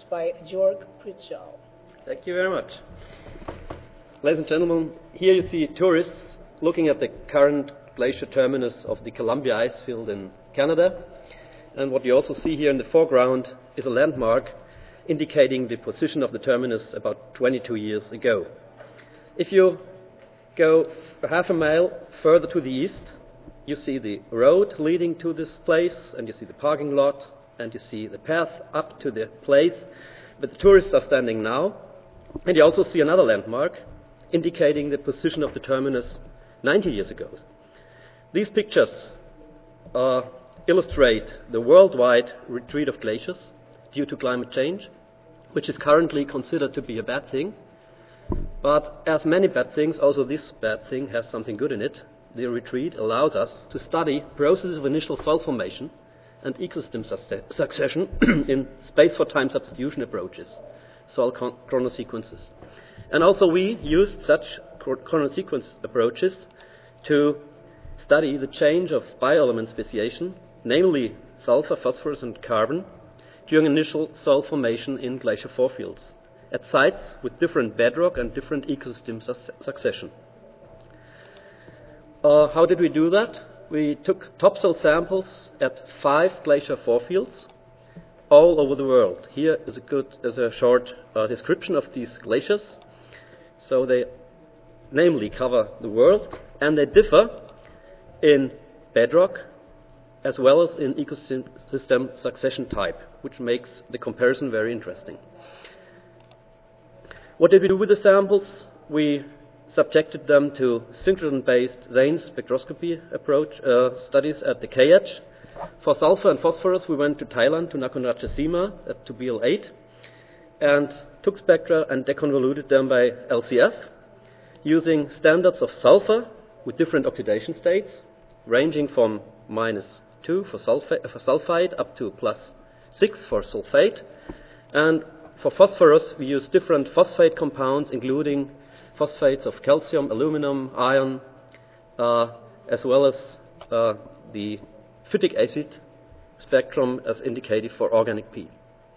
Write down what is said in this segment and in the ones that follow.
by Jörg Pritschau. Thank you very much. Ladies and gentlemen, here you see tourists looking at the current glacier terminus of the Columbia ice field in Canada. And what you also see here in the foreground is a landmark indicating the position of the terminus about 22 years ago. If you go half a mile further to the east, you see the road leading to this place, and you see the parking lot, and you see the path up to the place where the tourists are standing now. And you also see another landmark indicating the position of the terminus 90 years ago. These pictures illustrate the worldwide retreat of glaciers due to climate change, which is currently considered to be a bad thing. But as many bad things, also this bad thing has something good in it. The retreat allows us to study processes of initial soil formation and ecosystem succession in space for time substitution approaches, soil chronosequences. And also we used such chronosequence approaches to study the change of bioelement speciation, namely sulfur, phosphorus and carbon, during initial soil formation in glacier forefields at sites with different bedrock and different ecosystem succession. How did we do that? We took topsoil samples at 5 glacier forefields all over the world. Here is a short description of these glaciers. So they namely cover the world, and they differ in bedrock as well as in ecosystem succession type, which makes the comparison very interesting. What did we do with the samples? We subjected them to synchrotron-based Zane spectroscopy approach studies at the K-edge. For sulfur and phosphorus, we went to Thailand, to Nakhon Ratchasima, to BL8, and took spectra and deconvoluted them by LCF, using standards of sulfur with different oxidation states, ranging from -2 for sulfide up to +6 for sulfate. And for phosphorus, we use different phosphate compounds, including phosphates of calcium, aluminum, iron, as well as the phytic acid spectrum as indicated for organic P.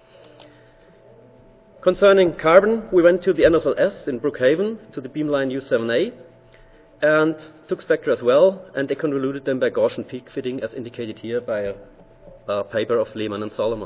Concerning carbon, we went to the NSLS in Brookhaven, to the beamline U7A, and took spectra as well, and they convoluted them by Gaussian peak fitting as indicated here by a paper of Lehmann and Solomon.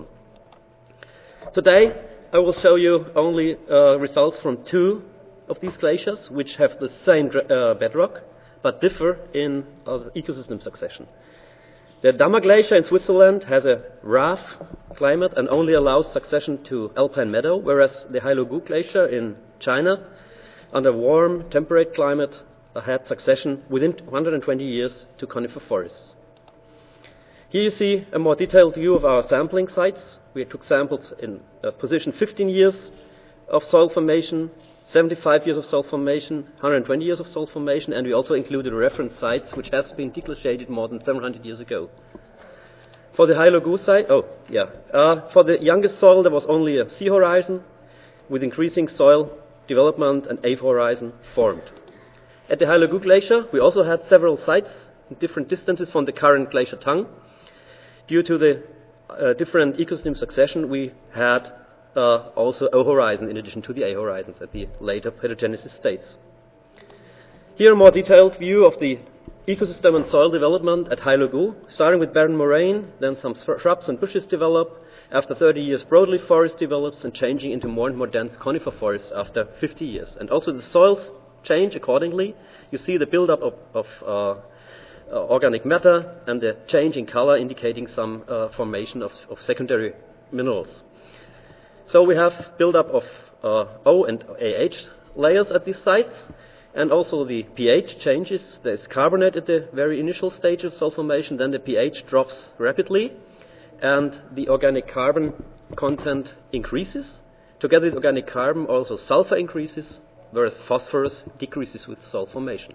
Today, I will show you only results from 2 of these glaciers, which have the same bedrock, but differ in ecosystem succession. The Dama Glacier in Switzerland has a rough climate and only allows succession to alpine meadow, whereas the Hailugu Glacier in China, under warm, temperate climate, had succession within 120 years to conifer forests. Here you see a more detailed view of our sampling sites. We took samples in position 15 years of soil formation, 75 years of soil formation, 120 years of soil formation, and we also included reference sites which has been deglaciated more than 700 years ago. For the Hailugu site, for the youngest soil there was only a sea horizon. With increasing soil development, an A horizon formed. At the Hailugu Glacier, we also had several sites in different distances from the current glacier tongue. Due to the different ecosystem succession, we had also O horizon in addition to the A horizons at the later pedogenesis states. Here a more detailed view of the ecosystem and soil development at Hailugu, starting with barren moraine, then some shrubs and bushes develop. After 30 years, broadleaf forest develops and changing into more and more dense conifer forests after 50 years. And also the soils change accordingly. You see the buildup of organic matter and the change in color indicating some formation of secondary minerals. So we have buildup of O and AH layers at these sites, and also the pH changes. There is carbonate at the very initial stage of soil formation, then the pH drops rapidly, and the organic carbon content increases. Together with organic carbon, also sulfur increases, whereas phosphorus decreases with soil formation.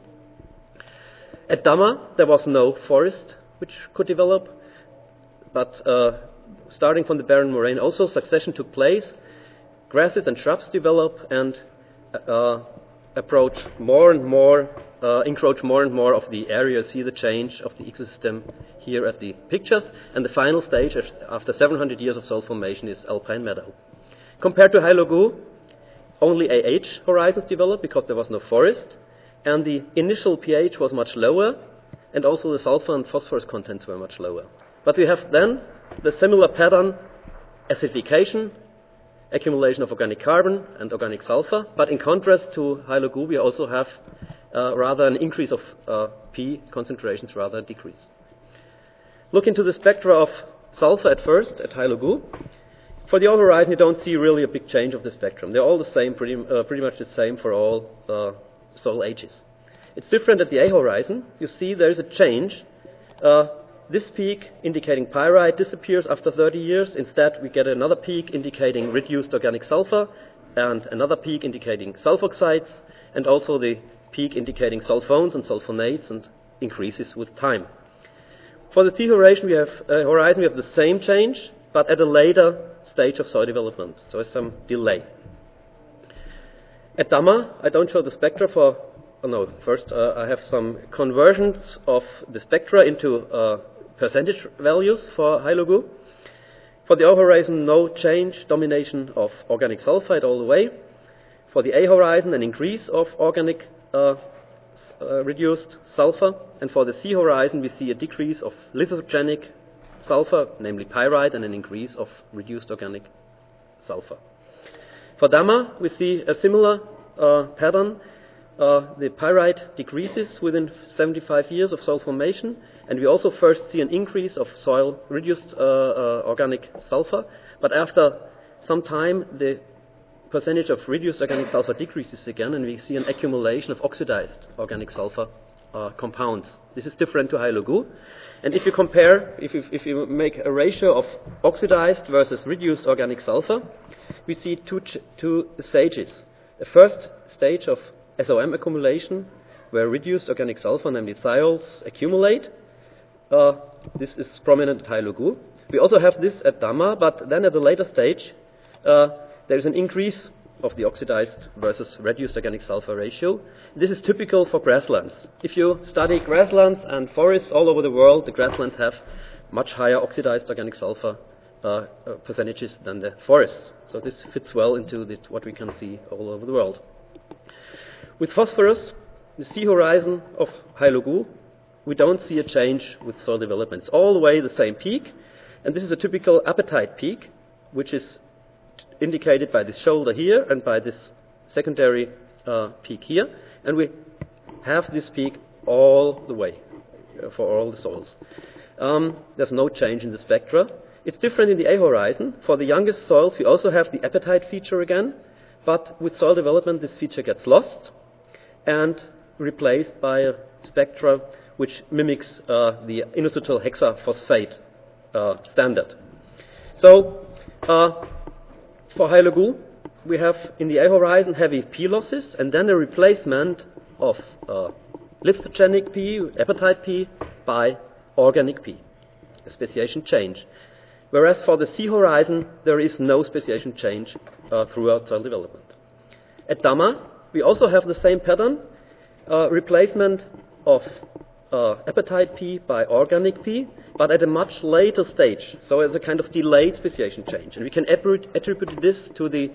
At Dama, there was no forest which could develop, but starting from the barren moraine, also succession took place. Grasses and shrubs develop and encroach more and more of the area. See the change of the ecosystem here at the pictures. And the final stage, after 700 years of soil formation, is alpine meadow. Compared to Hailugu, only AH horizons developed because there was no forest, and the initial pH was much lower, and also the sulfur and phosphorus contents were much lower. But we have then the similar pattern: acidification, accumulation of organic carbon and organic sulfur. But in contrast to Hailugu, we also have rather an increase of P concentrations, rather a decrease. Look into the spectra of sulfur at first at Hailugu. For the O horizon, you don't see really a big change of the spectrum. They're all the same, pretty much the same for all soil ages. It's different at the A horizon. You see there is a change. This peak indicating pyrite disappears after 30 years. Instead, we get another peak indicating reduced organic sulfur, and another peak indicating sulfoxides, and also the peak indicating sulfones and sulfonates, and increases with time. For the T horizon, we have the same change, but at a later stage of soil development, so there's some delay. At Damma, I don't show the spectra for. First I have some conversions of the spectra into percentage values for Hailugu. For the O horizon, no change, domination of organic sulfide all the way. For the A horizon, an increase of organic reduced sulfur, and for the C horizon, we see a decrease of lithogenic sulfur, namely pyrite, and an increase of reduced organic sulfur. For Damma, we see a similar pattern. The pyrite decreases within 75 years of soil formation, and we also first see an increase of soil reduced organic sulfur, but after some time the percentage of reduced organic sulfur decreases again, and we see an accumulation of oxidized organic sulfur compounds. This is different to Hailugu. And if you compare, if you make a ratio of oxidized versus reduced organic sulfur, we see two stages. The first stage of SOM accumulation, where reduced organic sulfur, namely thiols, accumulate. This is prominent at Hailugu. We also have this at Damma, but then at a later stage, there is an increase of the oxidized versus reduced organic sulfur ratio. This is typical for grasslands. If you study grasslands and forests all over the world, the grasslands have much higher oxidized organic sulfur percentages than the forests. So this fits well into what we can see all over the world. With phosphorus, the C horizon of Hailugu, we don't see a change with soil development. It's all the way the same peak, and this is a typical apatite peak, which is indicated by this shoulder here and by this secondary peak here, and we have this peak all the way for all the soils. There's no change in the spectra. It's different in the A horizon. For the youngest soils, we also have the apatite feature again, but with soil development, this feature gets lost and replaced by a spectra which mimics the inositol hexaphosphate standard. So, for Hailugu, we have in the A horizon heavy P losses, and then a replacement of lithogenic P, apatite P, by organic P, a speciation change. Whereas for the C horizon, there is no speciation change throughout soil development. At Damma, we also have the same pattern, replacement of apatite P by organic P, but at a much later stage. So it's a kind of delayed speciation change. And we can attribute this to the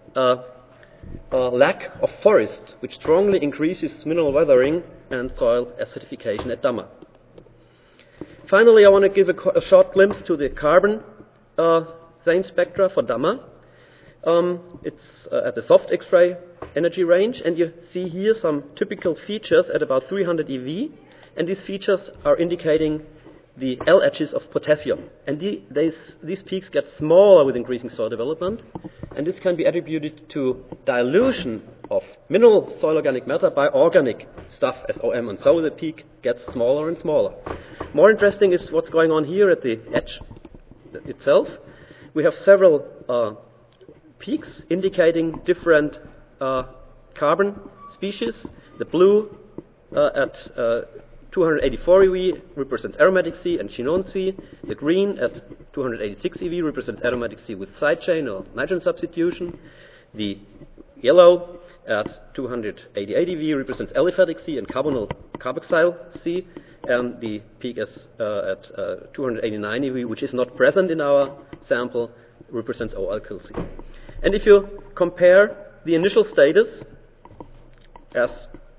lack of forest, which strongly increases mineral weathering and soil acidification at Damma. Finally, I want to give a short glimpse to the carbon zane spectra for Damma. It's at the soft X-ray energy range, and you see here some typical features at about 300 eV, and these features are indicating the L edges of potassium. And these peaks get smaller with increasing soil development, and this can be attributed to dilution of mineral soil organic matter by organic stuff, SOM, and so the peak gets smaller and smaller. More interesting is what's going on here at the edge itself. We have several peaks indicating different carbon species. The blue at 284 EV represents aromatic C and chinone C. The green at 286 EV represents aromatic C with side chain or nitrogen substitution. The yellow at 280 ADV represents aliphatic C and carbonyl carboxyl C, and the peak is at 289 ADV, which is not present in our sample, represents O-alkyl C. And if you compare the initial status as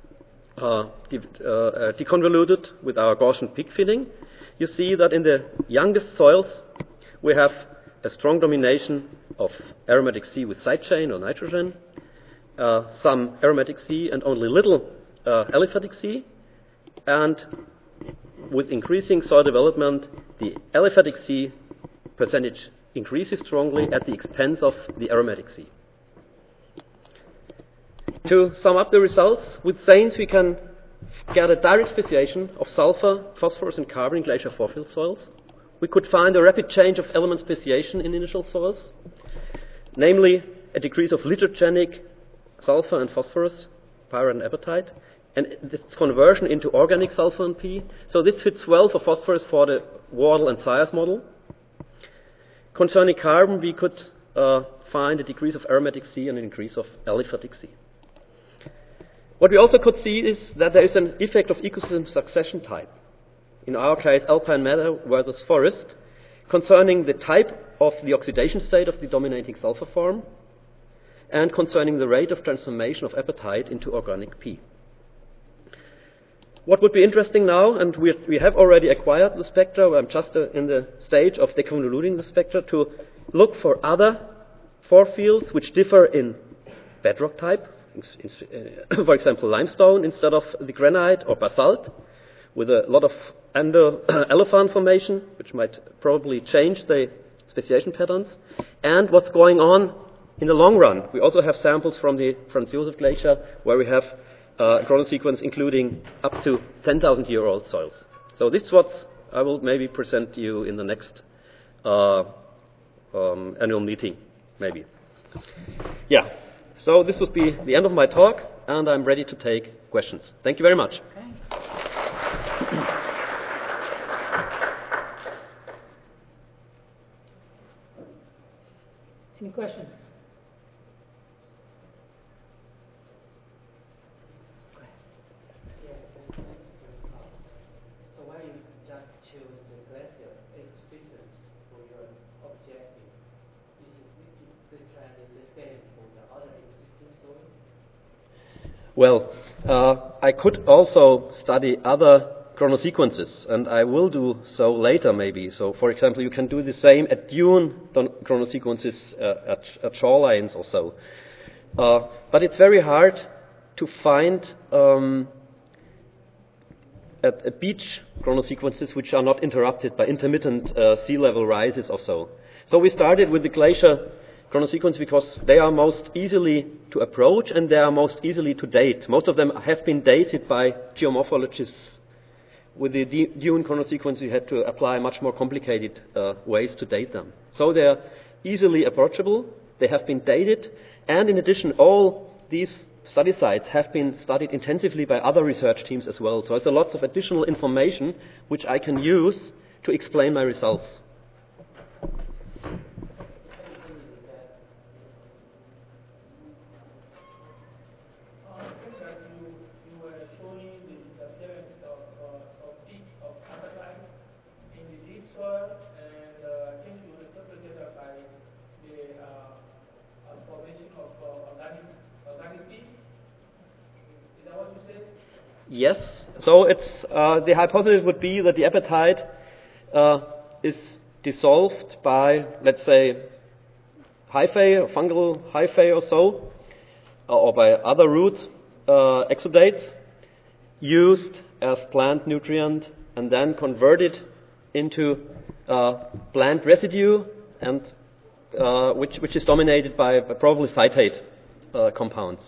deconvoluted with our Gaussian peak fitting, you see that in the youngest soils we have a strong domination of aromatic C with side chain or nitrogen, some aromatic C and only little aliphatic C, and with increasing soil development, the aliphatic C percentage increases strongly at the expense of the aromatic C. To sum up the results, with SANES we can get a direct speciation of sulfur, phosphorus and carbon in glacier forefield soils. We could find a rapid change of element speciation in initial soils, namely a decrease of lithogenic sulfur and phosphorus, pyrite and apatite, and its conversion into organic sulfur and P. So this fits well for phosphorus for the Wardle and Thiers model. Concerning carbon, we could find a decrease of aromatic C and an increase of aliphatic C. What we also could see is that there is an effect of ecosystem succession type. In our case, alpine meadow versus forest, concerning the type of the oxidation state of the dominating sulfur form, and concerning the rate of transformation of apatite into organic P. What would be interesting now, and we have already acquired the spectra, I'm just in the stage of deconvoluting the spectra, to look for other forefields which differ in bedrock type, for example limestone instead of the granite, or basalt, with a lot of elephant formation, which might probably change the speciation patterns, and what's going on in the long run. We also have samples from the Franz Josef Glacier where we have chronosequence including up to 10,000-year-old soils. So this is what I will maybe present to you in the next annual meeting, maybe. Yeah, so this would be the end of my talk, and I'm ready to take questions. Thank you very much. Okay. Any questions? So why you just choose the glacier ecosystems for your objective? Is it trying the same for the other existing soils? Well, I could also study other chronosequences, and I will do so later maybe. So, for example, you can do the same at dune chronosequences at shorelines or so. But it's very hard to find at beach chronosequences which are not interrupted by intermittent sea level rises or so. So we started with the glacier chronosequence because they are most easily to approach and they are most easily to date. Most of them have been dated by geomorphologists. With the dune chronosequence, you had to apply much more complicated ways to date them. So they are easily approachable, they have been dated, and in addition, all these study sites have been studied intensively by other research teams as well. So there's a lot of additional information which I can use to explain my results. Yes, so it's the hypothesis would be that the apatite is dissolved by, let's say, hyphae or fungal hyphae or so, or by other root exudates used as plant nutrient and then converted into plant residue, and which is dominated by probably phytate compounds.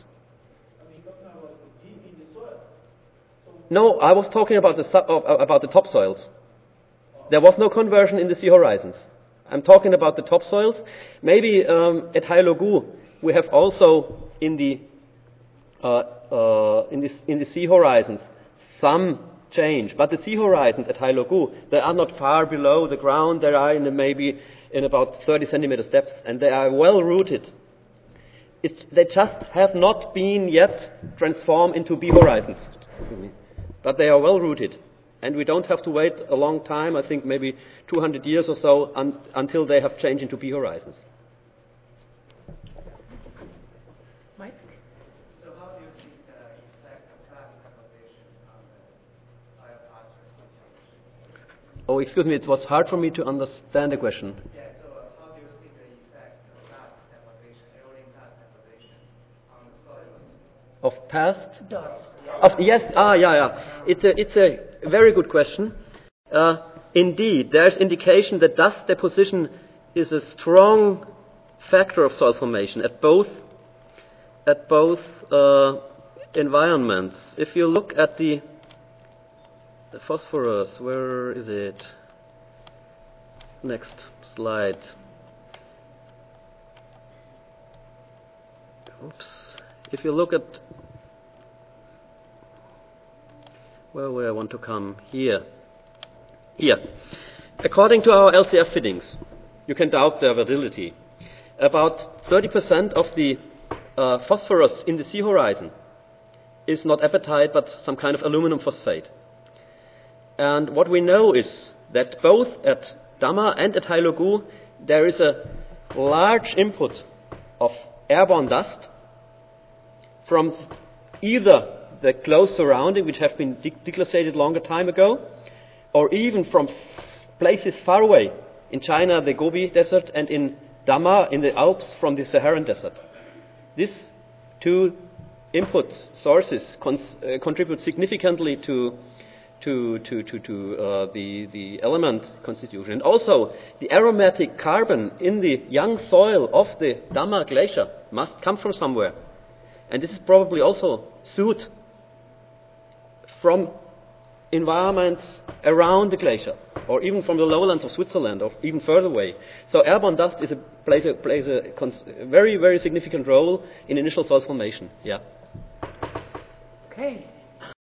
No, I was talking about the topsoils. There was no conversion in the sea horizons. I'm talking about the topsoils. Maybe at Hailogu we have also in the sea horizons some change, but the sea horizons at Hailogu, they are not far below the ground. They are maybe in about 30 centimeters depth, and they are well rooted. They just have not been yet transformed into B horizons. But they are well rooted. And we don't have to wait a long time, I think maybe 200 years or so, until they have changed into B horizons. Mike? So how do you think the effect of class composition on the soil phosphorus consumption? Oh, excuse me, it was hard for me to understand the question. Yeah, so how do you see the effect of class composition, eroding class composition on the soil? Of past? Dust. Yes, yeah. It's a very good question. Indeed, there's indication that dust deposition is a strong factor of soil formation at both environments. If you look at the phosphorus, where is it? Next slide. Oops. If you look at where I want to come, here. According to our LCF fittings, you can doubt their validity. About 30% of the phosphorus in the sea horizon is not apatite but some kind of aluminum phosphate. And what we know is that both at Dama and at Hailugu there is a large input of airborne dust from either the close surrounding, which have been deglaciated longer time ago, or even from places far away. In China, the Gobi Desert, and in Dama, in the Alps, from the Saharan Desert. These two input sources contribute significantly to the element constitution. And also, the aromatic carbon in the young soil of the Dama glacier must come from somewhere. And this is probably also soot from environments around the glacier, or even from the lowlands of Switzerland, or even further away. So airborne dust plays a very, very significant role in initial soil formation. Yeah. Okay.